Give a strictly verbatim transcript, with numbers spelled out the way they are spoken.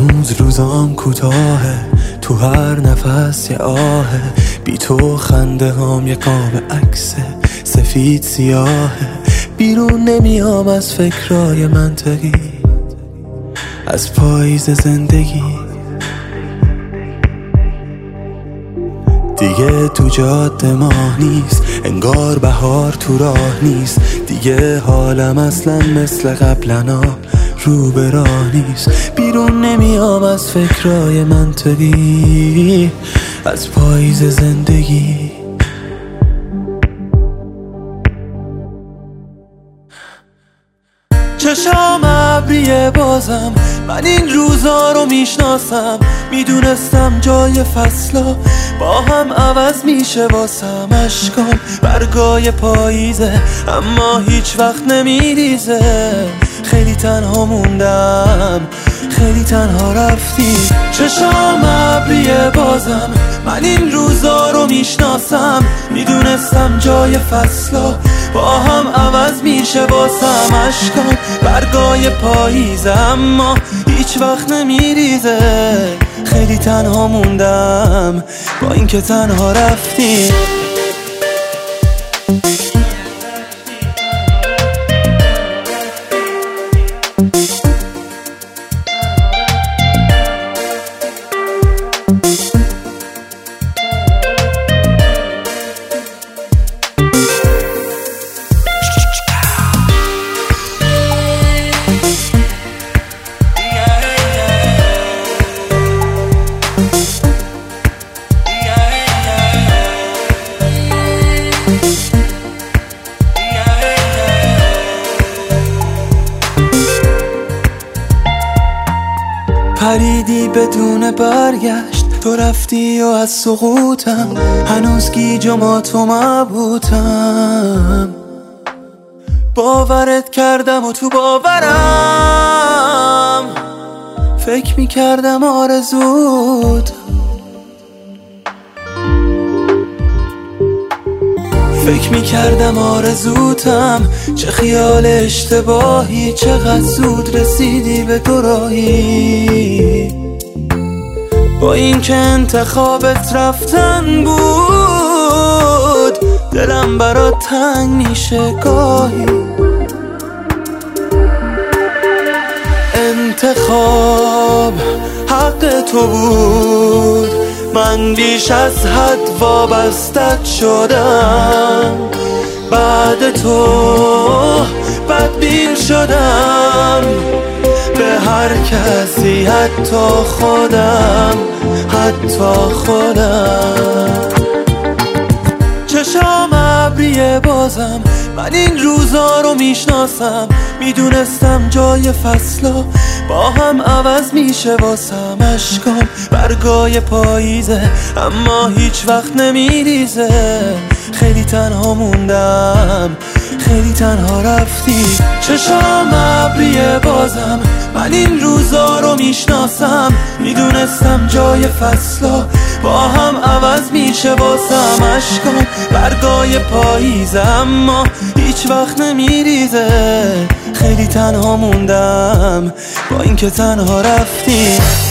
هنوز روزام کوتاهه، تو هر نفس یه آهه، بی تو خنده هام یه قاب عکسه سفید سیاهه. بیرون نمیام از فکرای منطقی، از پاییز زندگی. دیگه تو جاده ماه نیست، انگار بهار تو راه نیست. دیگه حالم اصلا مثل قبلنا رو به راه نیست. بیرون نمیام از فکرای منطقی، از پاییز زندگی. چشام ابریه بازم، من این روزا رو میشناسم. میدونستم جای فصلا با هم عوض میشه واسم. اشکام برگای پاییزه اما هیچ وقت نمیریزه. خیلی تنها موندم، خیلی تنها رفتی. چشام ابریه بازم، من این روزا رو میشناسم. میدونستم جای فصلا با هم عوض میشه واسم. اشکام برگای پاییزه اما هیچ وقت نمیریزه. خیلی تنها موندم با اینکه تنها رفتی. پریدی بدون برگشت، تو رفتی و از سقوطم هنوز گیج و ماتم مبهوتم. باورت کردم و تو باورم فکر میکردم آرزوت. فکر میکردم آرزوتم، چه خیال اشتباهی. چقدر زود رسیدی به دوراهی. با این که انتخابت رفتن بود، دلم برات تنگ میشه گاهی. انتخاب حق تو بود، من بیش از حد وابستت شدم. بعد تو بدبین شدم به هر کسی، حتی خودم، حتی خودم. چشام ابریه بازم، من این روزا رو میشناسم. میدونستم جای فصلا با هم عوض میشه واسم. اشکام برگای پاییزه اما هیچ وقت نمیریزه. خیلی تنها موندم، خیلی تنها رفتی. چشام ابریه بازم، من این روزا رو میشناسم. میدونستم جای فصلا با هم عوض میشه واسم. اشکام برگای پاییزه اما هیچ وقت نمیریزه. خیلی تنها موندم با اینکه تنها رفتی.